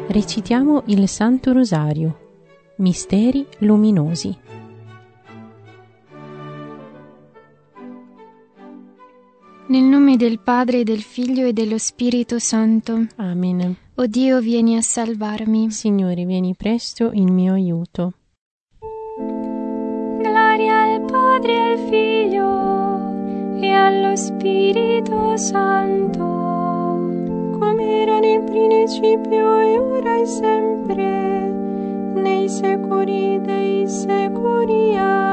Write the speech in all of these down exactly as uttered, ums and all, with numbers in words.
Recitiamo il Santo Rosario. Misteri luminosi. Nel nome del Padre, del Figlio e dello Spirito Santo. Amen. O Dio, vieni a salvarmi. Signore, vieni presto in mio aiuto. Gloria al Padre, al Figlio e allo Spirito Santo, come era nel principio e ora e sempre, nei secoli dei secoli.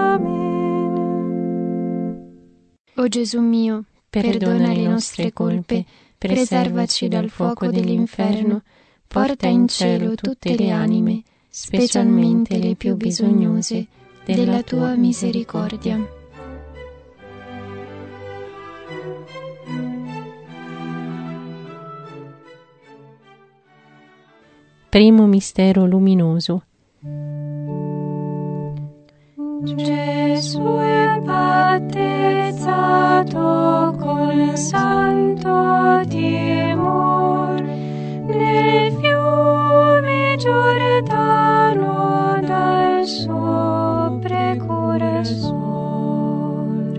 Amen. O Gesù mio, perdona le nostre colpe, preservaci dal fuoco dell'inferno, porta in cielo tutte le anime, specialmente le più bisognose della tua misericordia. Primo mistero luminoso. Gesù è battezzato con santo timor nel fiume Giordano dal suo precursor.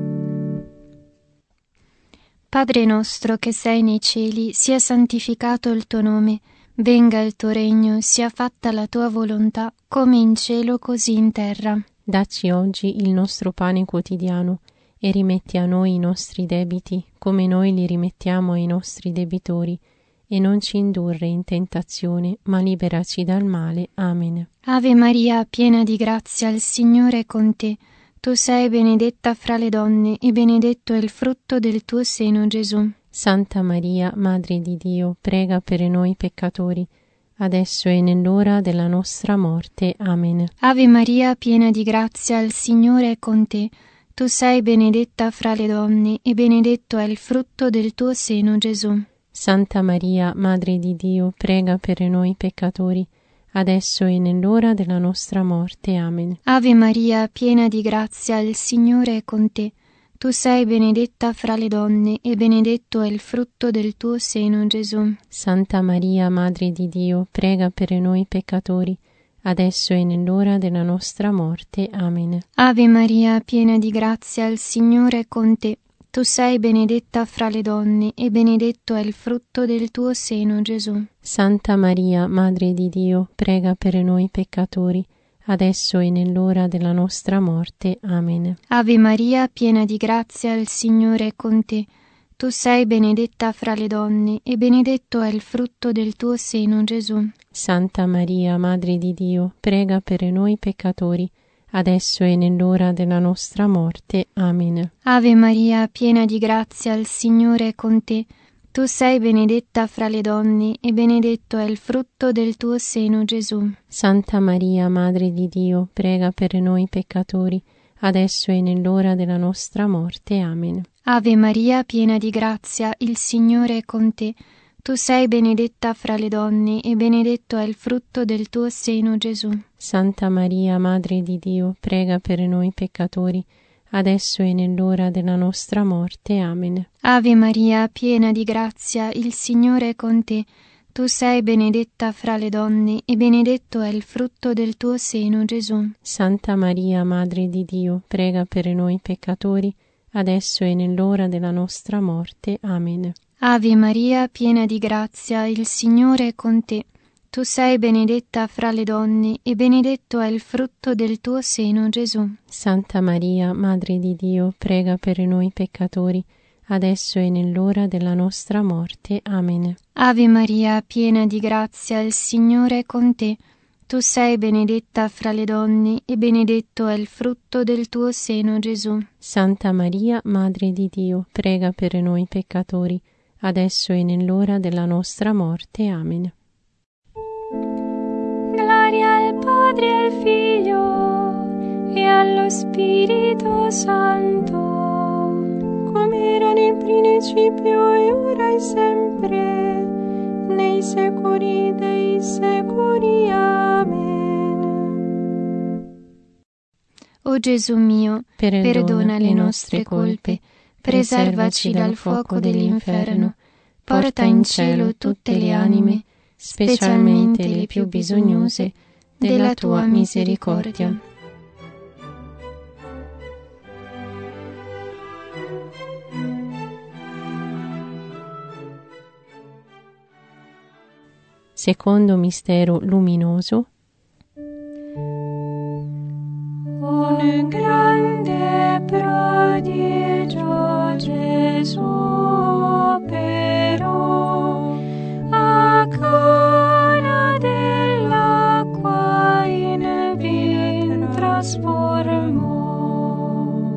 Padre nostro che sei nei cieli, sia santificato il tuo nome, venga il tuo regno, sia fatta la tua volontà, come in cielo così in terra. Dacci oggi il nostro pane quotidiano e rimetti a noi i nostri debiti, come noi li rimettiamo ai nostri debitori, e non ci indurre in tentazione, ma liberaci dal male. Amen. Ave Maria, piena di grazia, il Signore è con te. Tu sei benedetta fra le donne, e benedetto è il frutto del tuo seno, Gesù. Santa Maria, Madre di Dio, prega per noi peccatori, adesso e nell'ora della nostra morte. Amen. Ave Maria, piena di grazia, il Signore è con te. Tu sei benedetta fra le donne, e benedetto è il frutto del tuo seno, Gesù. Santa Maria, Madre di Dio, prega per noi peccatori, adesso e nell'ora della nostra morte. Amen. Ave Maria, piena di grazia, il Signore è con te. Tu sei benedetta fra le donne, e benedetto è il frutto del tuo seno, Gesù. Santa Maria, Madre di Dio, prega per noi peccatori, adesso e nell'ora della nostra morte. Amen. Ave Maria, piena di grazia, il Signore è con te. Tu sei benedetta fra le donne, e benedetto è il frutto del tuo seno, Gesù. Santa Maria, Madre di Dio, prega per noi peccatori, adesso e nell'ora della nostra morte. Amen. Ave Maria, piena di grazia, il Signore è con te. Tu sei benedetta fra le donne, e benedetto è il frutto del tuo seno, Gesù. Santa Maria, Madre di Dio, prega per noi peccatori, adesso e nell'ora della nostra morte. Amen. Ave Maria, piena di grazia, il Signore è con te. Tu sei benedetta fra le donne, e benedetto è il frutto del tuo seno, Gesù. Santa Maria, Madre di Dio, prega per noi peccatori, adesso e nell'ora della nostra morte. Amen. Ave Maria, piena di grazia, il Signore è con te. Tu sei benedetta fra le donne, e benedetto è il frutto del tuo seno, Gesù. Santa Maria, Madre di Dio, prega per noi peccatori, adesso e nell'ora della nostra morte. Amen. Ave Maria, piena di grazia, il Signore è con te. Tu sei benedetta fra le donne, e benedetto è il frutto del tuo seno, Gesù. Santa Maria, Madre di Dio, prega per noi peccatori, adesso e nell'ora della nostra morte. Amen. Ave Maria, piena di grazia, il Signore è con te. Tu sei benedetta fra le donne, e benedetto è il frutto del tuo seno, Gesù. Santa Maria, Madre di Dio, prega per noi peccatori, adesso e nell'ora della nostra morte. Amen. Ave Maria, piena di grazia, il Signore è con te. Tu sei benedetta fra le donne, e benedetto è il frutto del tuo seno, Gesù. Santa Maria, Madre di Dio, prega per noi peccatori, adesso e nell'ora della nostra morte. Amen. Gloria al Padre, al Figlio e allo Spirito Santo, come era nel principio e ora e sempre, nei secoli dei secoli. Amen. O Gesù mio, perdona, perdona le nostre colpe, preservaci dal fuoco dell'inferno, porta in cielo tutte le anime, specialmente le più bisognose della tua misericordia. Secondo mistero luminoso. Un grande prodigio Gesù operò a Cana dell'acqua in vin trasformò.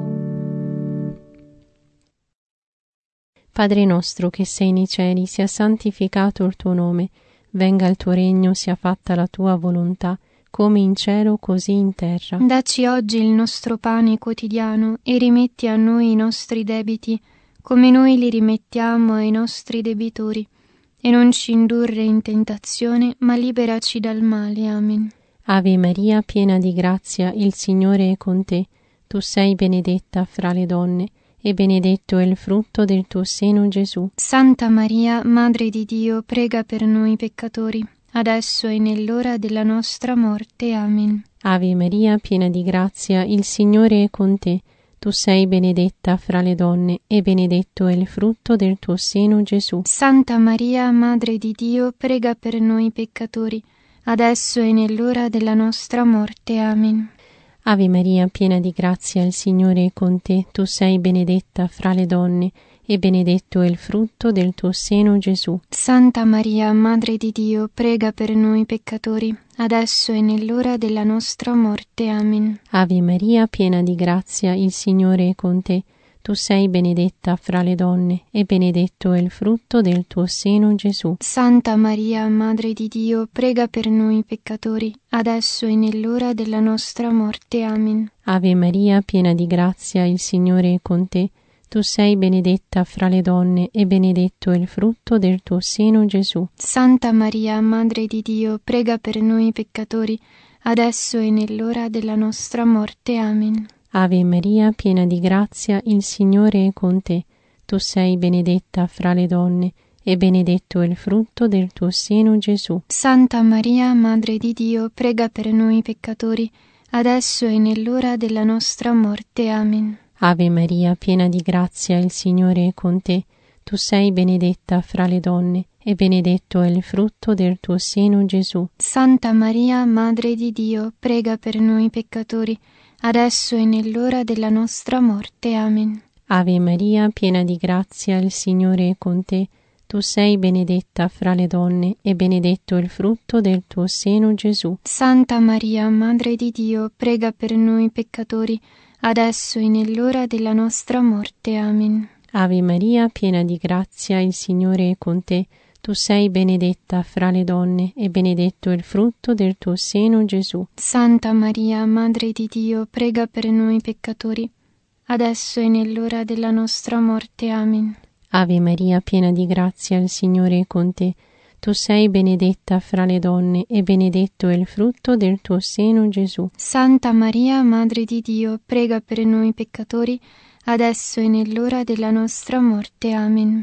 Padre nostro che sei nei cieli, sia santificato il tuo nome, venga il tuo regno, sia fatta la tua volontà, come in cielo così in terra. Dacci oggi il nostro pane quotidiano e rimetti a noi i nostri debiti, come noi li rimettiamo ai nostri debitori, e non ci indurre in tentazione, ma liberaci dal male. Amen. Ave Maria, piena di grazia, il Signore è con te. Tu sei benedetta fra le donne, e benedetto è il frutto del tuo seno, Gesù. Santa Maria, Madre di Dio, prega per noi peccatori, adesso e nell'ora della nostra morte. Amen. Ave Maria, piena di grazia, il Signore è con te. Tu sei benedetta fra le donne, e benedetto è il frutto del tuo seno, Gesù. Santa Maria, Madre di Dio, prega per noi peccatori, adesso e nell'ora della nostra morte. Amen. Ave Maria, piena di grazia, il Signore è con te. Tu sei benedetta fra le donne, e benedetto è il frutto del tuo seno, Gesù. Santa Maria, Madre di Dio, prega per noi peccatori, adesso e nell'ora della nostra morte. Amen. Ave Maria, piena di grazia, il Signore è con te. Tu sei benedetta fra le donne, e benedetto è il frutto del tuo seno, Gesù. Santa Maria, Madre di Dio, prega per noi peccatori, adesso e nell'ora della nostra morte. Amen. Ave Maria, piena di grazia, il Signore è con te. Tu sei benedetta fra le donne, e benedetto è il frutto del tuo seno, Gesù. Santa Maria, Madre di Dio, prega per noi peccatori, adesso e nell'ora della nostra morte. Amen. Ave Maria, piena di grazia, il Signore è con te. Tu sei benedetta fra le donne, e benedetto è il frutto del tuo seno, Gesù. Santa Maria, Madre di Dio, prega per noi peccatori, adesso e nell'ora della nostra morte. Amen. Ave Maria, piena di grazia, il Signore è con te. Tu sei benedetta fra le donne, e benedetto è il frutto del tuo seno, Gesù. Santa Maria, Madre di Dio, prega per noi peccatori, adesso e nell'ora della nostra morte. Amen. Ave Maria, piena di grazia, il Signore è con te. Tu sei benedetta fra le donne, e benedetto è il frutto del tuo seno, Gesù. Santa Maria, Madre di Dio, prega per noi peccatori, adesso e nell'ora della nostra morte. Amen. Ave Maria, piena di grazia, il Signore è con te. Tu sei benedetta fra le donne, e benedetto è il frutto del tuo seno, Gesù. Santa Maria, Madre di Dio, prega per noi peccatori, adesso e nell'ora della nostra morte. Amen. Ave Maria, piena di grazia, il Signore è con te. Tu sei benedetta fra le donne, e benedetto è il frutto del tuo seno, Gesù. Santa Maria, Madre di Dio, prega per noi peccatori, adesso e nell'ora della nostra morte. Amen.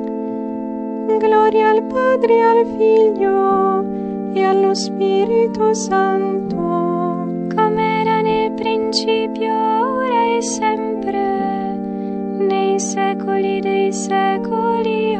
Gloria al Padre, al Figlio e allo Spirito Santo, come era nel principio, ora e sempre, nei secoli dei secoli.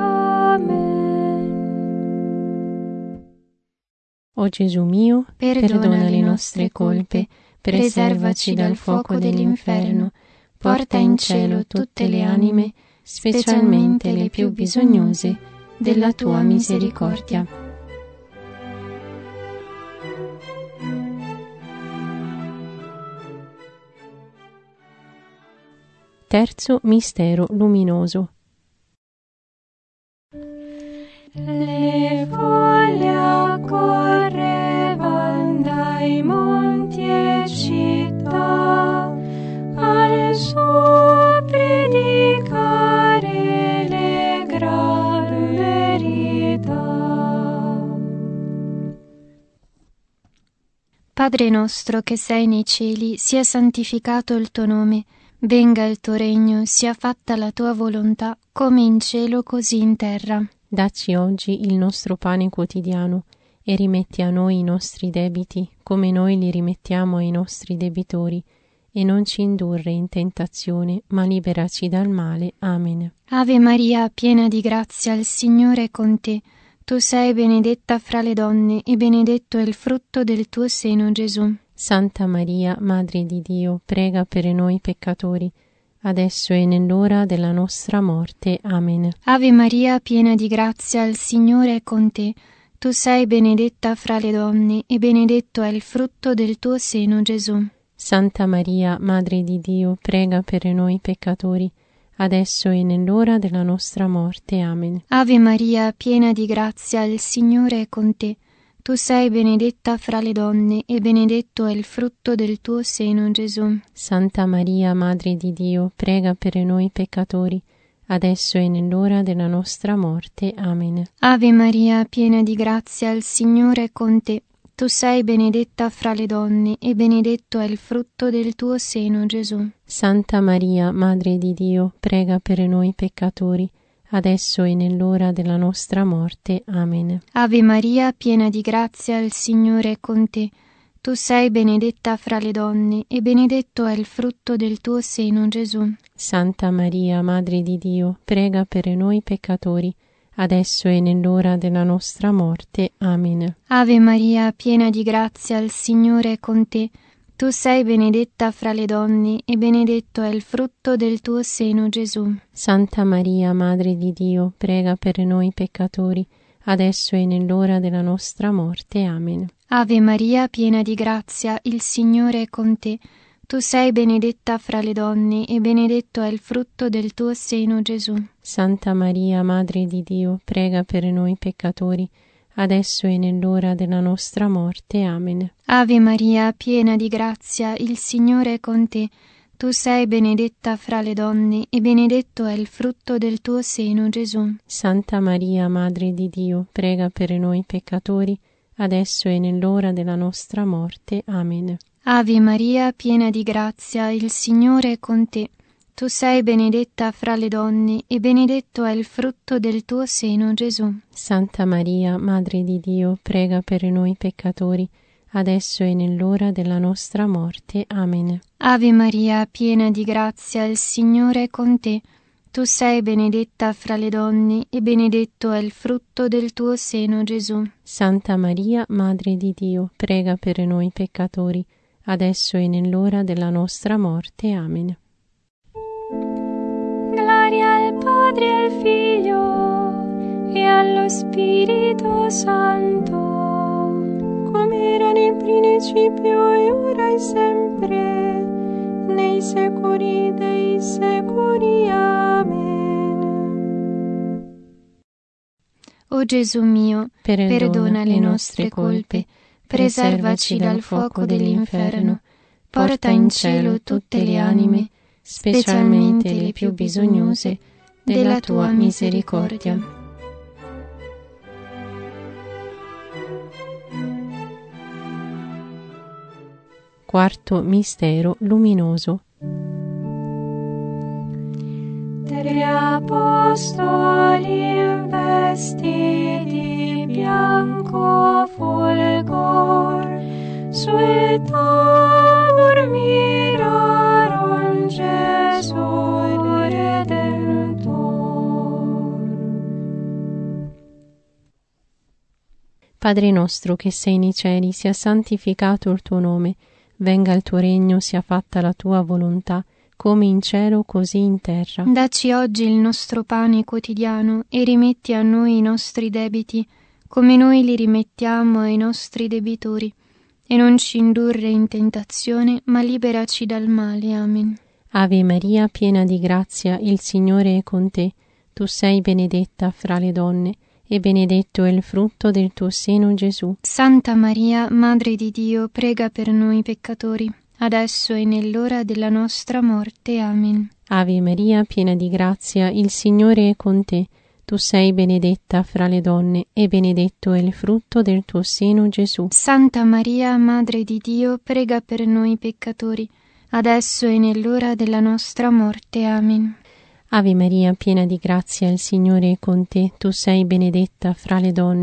Amen. O Gesù mio, perdona, perdona le nostre colpe, preservaci dal fuoco dell'inferno, porta in cielo tutte le anime, specialmente le più bisognose della tua misericordia. Terzo mistero luminoso. Le foglie correvan dai monti e città al suo predicare le gran verità. Padre nostro che sei nei cieli, sia santificato il tuo nome, venga il tuo regno, sia fatta la tua volontà, come in cielo così in terra. Dacci oggi il nostro pane quotidiano, e rimetti a noi i nostri debiti, come noi li rimettiamo ai nostri debitori, e non ci indurre in tentazione, ma liberaci dal male. Amen. Ave Maria, piena di grazia, il Signore è con te. Tu sei benedetta fra le donne, e benedetto è il frutto del tuo seno, Gesù. Santa Maria, Madre di Dio, prega per noi peccatori, adesso e nell'ora della nostra morte. Amen. Ave Maria, piena di grazia, il Signore è con te. Tu sei benedetta fra le donne, e benedetto è il frutto del tuo seno, Gesù. Santa Maria, Madre di Dio, prega per noi peccatori, adesso e nell'ora della nostra morte. Amen. Ave Maria, piena di grazia, il Signore è con te. Tu sei benedetta fra le donne, e benedetto è il frutto del tuo seno, Gesù. Santa Maria, Madre di Dio, prega per noi peccatori, adesso e nell'ora della nostra morte. Amen. Ave Maria, piena di grazia, il Signore è con te. Tu sei benedetta fra le donne, e benedetto è il frutto del tuo seno, Gesù. Santa Maria, Madre di Dio, prega per noi peccatori, adesso e nell'ora della nostra morte. Amen. Ave Maria, piena di grazia, il Signore è con te. Tu sei benedetta fra le donne, e benedetto è il frutto del tuo seno, Gesù. Santa Maria, Madre di Dio, prega per noi peccatori, adesso e nell'ora della nostra morte. Amen. Ave Maria, piena di grazia, il Signore è con te. Tu sei benedetta fra le donne, e benedetto è il frutto del tuo seno, Gesù. Santa Maria, Madre di Dio, prega per noi peccatori, adesso e nell'ora della nostra morte. Amen. Ave Maria, piena di grazia, il Signore è con te. Tu sei benedetta fra le donne, e benedetto è il frutto del tuo seno, Gesù. Santa Maria, Madre di Dio, prega per noi peccatori, adesso e nell'ora della nostra morte. Amen. Ave Maria, piena di grazia, il Signore è con te. Tu sei benedetta fra le donne, e benedetto è il frutto del tuo seno, Gesù. Santa Maria, Madre di Dio, prega per noi peccatori, adesso e nell'ora della nostra morte. Amen. Ave Maria, piena di grazia, il Signore è con te. Tu sei benedetta fra le donne, e benedetto è il frutto del tuo seno, Gesù. Santa Maria, Madre di Dio, prega per noi peccatori, adesso e nell'ora della nostra morte. Amen. Ave Maria, piena di grazia, il Signore è con te. Tu sei benedetta fra le donne, e benedetto è il frutto del tuo seno, Gesù. Santa Maria, Madre di Dio, prega per noi peccatori, adesso e nell'ora della nostra morte. Amen. Gloria al Padre, al Figlio e allo Spirito Santo, come era nel principio e ora e sempre, nei secoli dei secoli. Amen. O Gesù mio, perdona, perdona le nostre colpe, preservaci dal fuoco dell'inferno, porta in cielo tutte le anime, specialmente le più bisognose della tua misericordia. Quarto mistero luminoso. Tre apostoli investiti di bianco fulgor, sul Tabor miraron Gesù Redentor. Padre nostro che sei nei cieli, sia santificato il tuo nome, venga il tuo regno, sia fatta la tua volontà, come in cielo così in terra. Dacci oggi il nostro pane quotidiano, e rimetti a noi i nostri debiti, come noi li rimettiamo ai nostri debitori, e non ci indurre in tentazione, ma liberaci dal male. Amen. Ave Maria, piena di grazia, il Signore è con te. Tu sei benedetta fra le donne, e benedetto è il frutto del tuo seno, Gesù. Santa Maria, Madre di Dio, prega per noi peccatori, adesso e nell'ora della nostra morte. Amen. Ave Maria, piena di grazia, il Signore è con te. Tu sei benedetta fra le donne, e benedetto è il frutto del tuo seno, Gesù. Santa Maria, Madre di Dio, prega per noi peccatori, adesso e nell'ora della nostra morte. Amen. Ave Maria, piena di grazia, il Signore è con te. Tu sei benedetta fra le donne,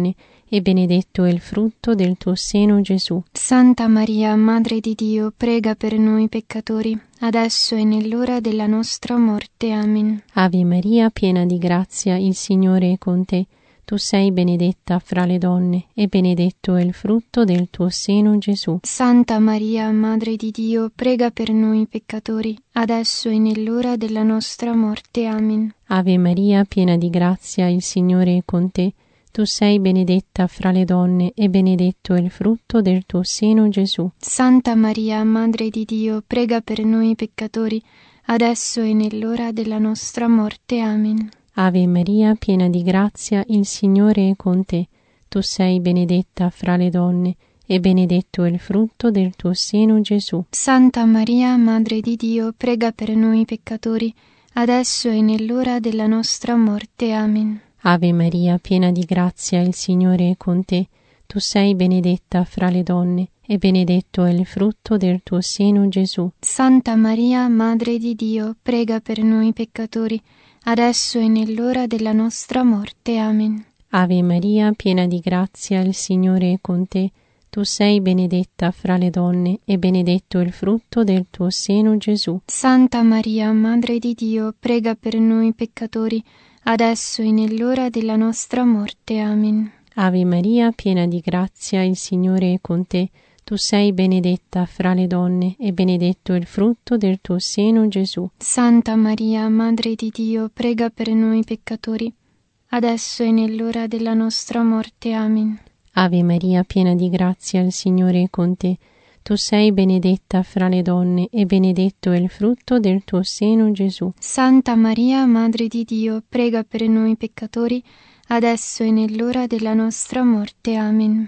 e benedetto è il frutto del tuo seno, Gesù. Santa Maria, Madre di Dio, prega per noi peccatori, adesso e nell'ora della nostra morte. Amen. Ave Maria, piena di grazia, il Signore è con te. Tu sei benedetta fra le donne, e benedetto è il frutto del tuo seno, Gesù. Santa Maria, Madre di Dio, prega per noi peccatori, adesso e nell'ora della nostra morte. Amen. Ave Maria, piena di grazia, il Signore è con te. Tu sei benedetta fra le donne, e benedetto è il frutto del tuo seno, Gesù. Santa Maria, Madre di Dio, prega per noi peccatori, adesso e nell'ora della nostra morte. Amen. Ave Maria, piena di grazia, il Signore è con te. Tu sei benedetta fra le donne, e benedetto è il frutto del tuo seno, Gesù. Santa Maria, Madre di Dio, prega per noi peccatori, adesso e nell'ora della nostra morte. Amen. Ave Maria, piena di grazia, il Signore è con te. Tu sei benedetta fra le donne, e benedetto è il frutto del tuo seno, Gesù. Santa Maria, Madre di Dio, prega per noi peccatori, adesso e nell'ora della nostra morte. Amen. Ave Maria, piena di grazia, il Signore è con te. Tu sei benedetta fra le donne, e benedetto è il frutto del tuo seno, Gesù. Santa Maria, Madre di Dio, prega per noi peccatori, adesso e nell'ora della nostra morte. Amen. Ave Maria, piena di grazia, il Signore è con te. Tu sei benedetta fra le donne, e benedetto è il frutto del tuo seno, Gesù. Santa Maria, Madre di Dio, prega per noi peccatori, adesso e nell'ora della nostra morte. Amen. Ave Maria, piena di grazia, il Signore è con te. Tu sei benedetta fra le donne, e benedetto è il frutto del tuo seno, Gesù. Santa Maria, Madre di Dio, prega per noi peccatori, adesso e nell'ora della nostra morte. Amen.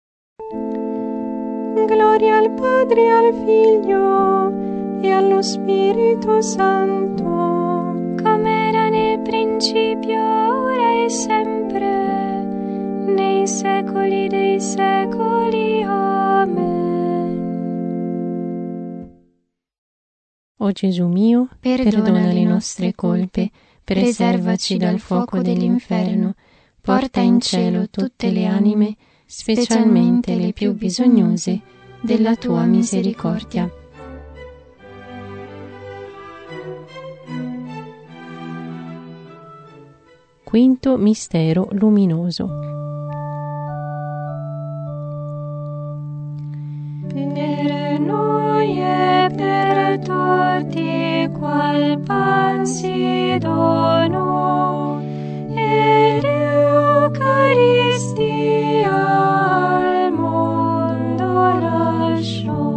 Gloria al Padre, al Figlio e allo Spirito Santo, come era nel principio, ora e sempre, nei secoli dei secoli. Amen. O Gesù mio, perdona, perdona le nostre colpe, preservaci dal fuoco dell'inferno, porta in cielo tutte le anime, specialmente le più bisognose della tua misericordia. Quinto mistero luminoso. Per noi e per tutti qual pan si donò, e l'Eucaristia al mondo lasciò.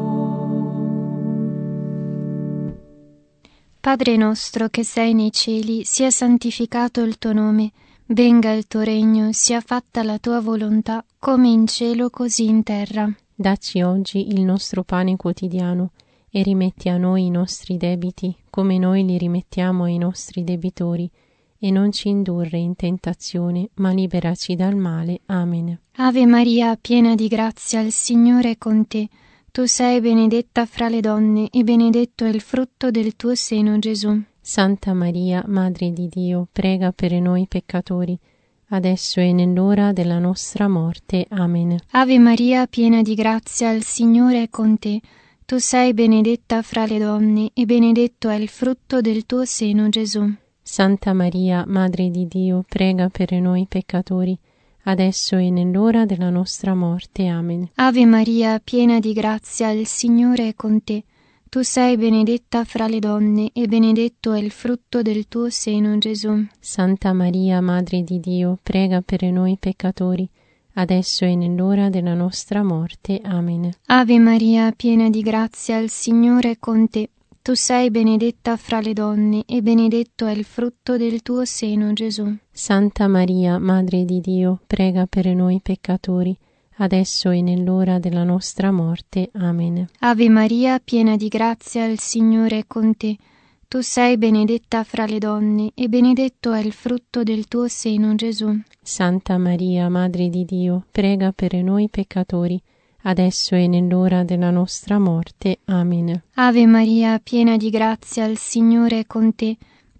Padre nostro che sei nei cieli, sia santificato il tuo nome, venga il tuo regno, sia fatta la tua volontà, come in cielo così in terra. Dacci oggi il nostro pane quotidiano, e rimetti a noi i nostri debiti, come noi li rimettiamo ai nostri debitori, e non ci indurre in tentazione, ma liberaci dal male. Amen. Ave Maria, piena di grazia, il Signore è con te. Tu sei benedetta fra le donne, e benedetto è il frutto del tuo seno, Gesù. Santa Maria, Madre di Dio, prega per noi peccatori, adesso e nell'ora della nostra morte. Amen. Ave Maria, piena di grazia, il Signore è con te. Tu sei benedetta fra le donne, e benedetto è il frutto del tuo seno, Gesù. Santa Maria, Madre di Dio, prega per noi peccatori, adesso e nell'ora della nostra morte. Amen. Ave Maria, piena di grazia, il Signore è con te. Tu sei benedetta fra le donne, e benedetto è il frutto del tuo seno, Gesù. Santa Maria, Madre di Dio, prega per noi peccatori, adesso e nell'ora della nostra morte. Amen. Ave Maria, piena di grazia, il Signore è con te. Tu sei benedetta fra le donne, e benedetto è il frutto del tuo seno, Gesù. Santa Maria, Madre di Dio, prega per noi peccatori, adesso e nell'ora della nostra morte. Amen. Ave Maria, piena di grazia, il Signore è con te. Tu sei benedetta fra le donne, e benedetto è il frutto del tuo seno, Gesù. Santa Maria, Madre di Dio, prega per noi peccatori, adesso e nell'ora della nostra morte. Amen. Ave Maria, piena di grazia, il Signore è con te.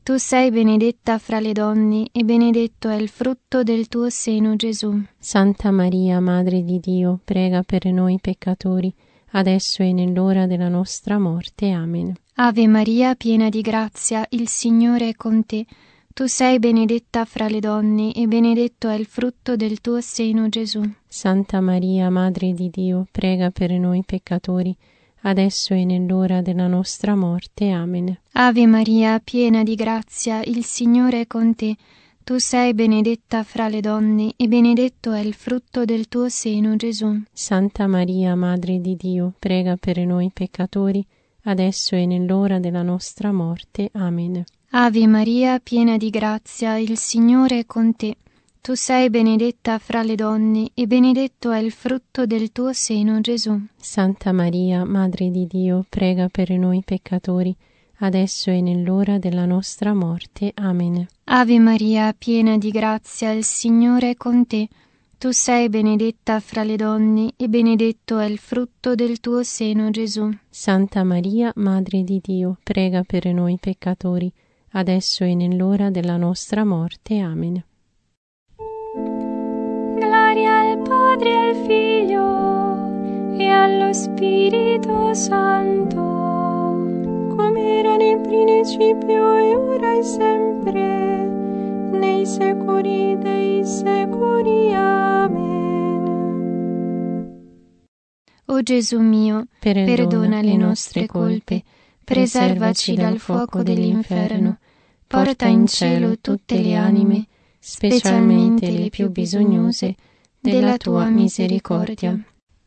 Tu sei benedetta fra le donne e benedetto è il frutto del tuo seno, Gesù. Santa Maria, Madre di Dio, prega per noi peccatori, adesso e nell'ora della nostra morte. Amen. Ave Maria, piena di grazia, il Signore è con te. Tu sei benedetta fra le donne e benedetto è il frutto del tuo seno, Gesù. Santa Maria, Madre di Dio, prega per noi peccatori, adesso e nell'ora della nostra morte. Amen. Ave Maria, piena di grazia, il Signore è con te. Tu sei benedetta fra le donne e benedetto è il frutto del tuo seno, Gesù. Santa Maria, Madre di Dio, prega per noi peccatori, adesso e nell'ora della nostra morte. Amen. Ave Maria, piena di grazia, il Signore è con te. Tu sei benedetta fra le donne e benedetto è il frutto del tuo seno, Gesù. Santa Maria, Madre di Dio, prega per noi peccatori, adesso e nell'ora della nostra morte. Amen. Ave Maria, piena di grazia, il Signore è con te. Tu sei benedetta fra le donne e benedetto è il frutto del tuo seno, Gesù. Santa Maria, Madre di Dio, prega per noi peccatori, adesso e nell'ora della nostra morte. Amen. Gloria al Padre, al Figlio e allo Spirito Santo, come era nel principio e ora e sempre, nei secoli dei secoli. Amen. O Gesù mio, Perdona, perdona le nostre colpe, preservaci dal fuoco dell'inferno, porta in cielo tutte le anime, specialmente le più bisognose della tua misericordia.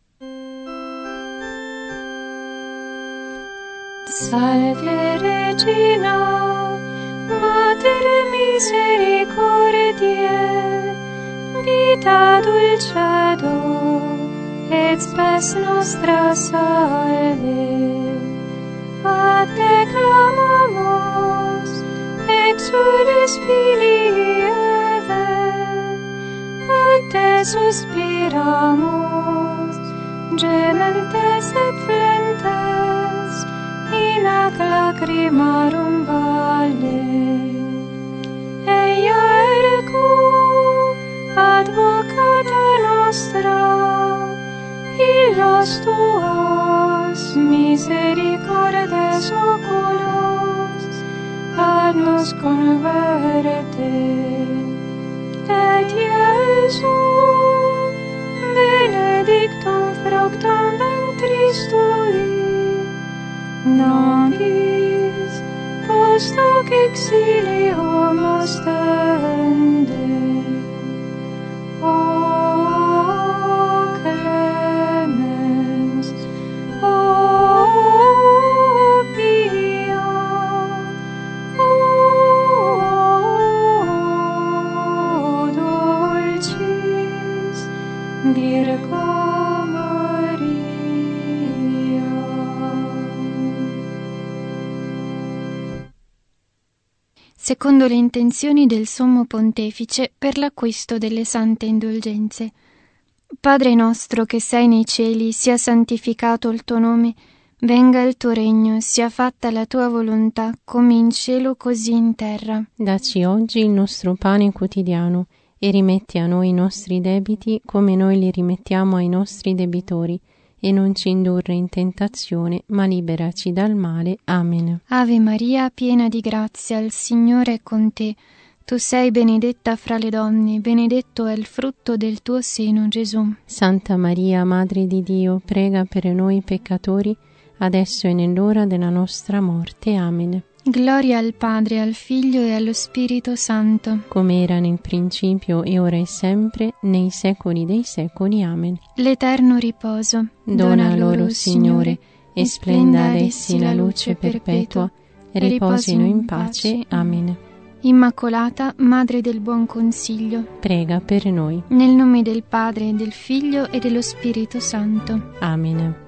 Salve Regina, Mater misericordiae, vita dulcedo, et spes nostra salve. A te clamamus, exules filii Eve, a te suspiramus, gementes et flentes, in ac lacrimarum valle. Eia ergo, advocata nostra, illos tuos misericordes oculos, ad nos converte. Et Iesum, benedictum fructum ventris tui, nobis post hoc exilium ostende. O clemens, o pia, o dulcis Virgo Maria. Secondo le intenzioni del Sommo Pontefice per l'acquisto delle sante indulgenze. Padre nostro che sei nei cieli, sia santificato il tuo nome, venga il tuo regno, sia fatta la tua volontà, come in cielo così in terra. Dacci oggi il nostro pane quotidiano e rimetti a noi i nostri debiti come noi li rimettiamo ai nostri debitori, e non ci indurre in tentazione, ma liberaci dal male. Amen. Ave Maria, piena di grazia, il Signore è con te. Tu sei benedetta fra le donne, benedetto è il frutto del tuo seno, Gesù. Santa Maria, Madre di Dio, prega per noi peccatori, adesso e nell'ora della nostra morte. Amen. Gloria al Padre, al Figlio e allo Spirito Santo, come era nel principio e ora e sempre, nei secoli dei secoli. Amen. L'eterno riposo dona loro, Signore, e splenda ad essi la luce perpetua, riposino in pace. Amen. Immacolata, Madre del Buon Consiglio, prega per noi. Nel nome del Padre, del Figlio e dello Spirito Santo. Amen.